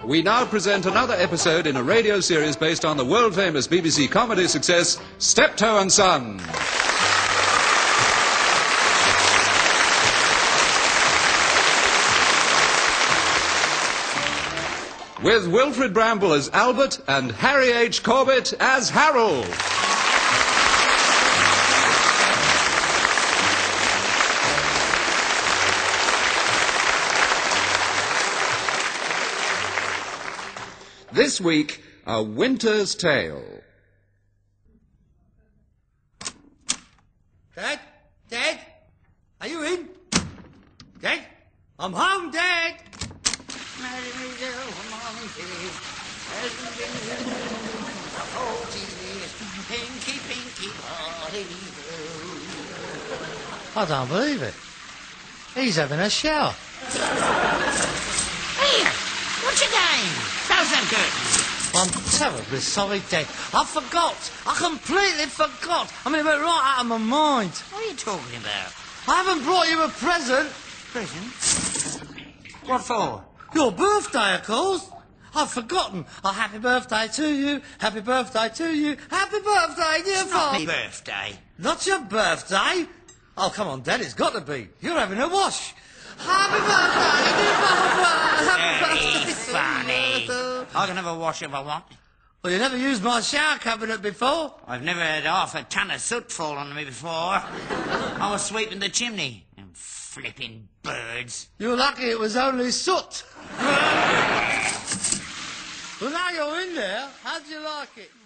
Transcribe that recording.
we now present another episode in a radio series based on the world-famous BBC comedy success, Steptoe and Son. With Wilfrid Bramble as Albert and Harry H. Corbett as Harold. This week, A Winter's Tale. Dad? Dad? Are you in? Dad? I'm home, Dad! I don't believe it. He's having a shower. Here, what's your game? Close them curtains. I'm terribly sorry, Dad. I forgot. I completely forgot. I mean, it went right out of my mind. What are you talking about? I haven't brought you a present. Present? What for? Your birthday, of course. I've forgotten. Oh, happy birthday to you. Happy birthday to you. Happy birthday, dear It's not father. my birthday. Not your birthday? Oh, come on, Dad, it's got to be. You're having a wash. Happy birthday, dear Papa. Happy Very birthday. funny. I can have a wash if I want. Well, you never used my shower cabinet before. I've never had half a ton of soot fall on me before. I was sweeping the chimney. Them flipping birds. You're lucky it was only soot. Well, now you're in there, how'd you like it?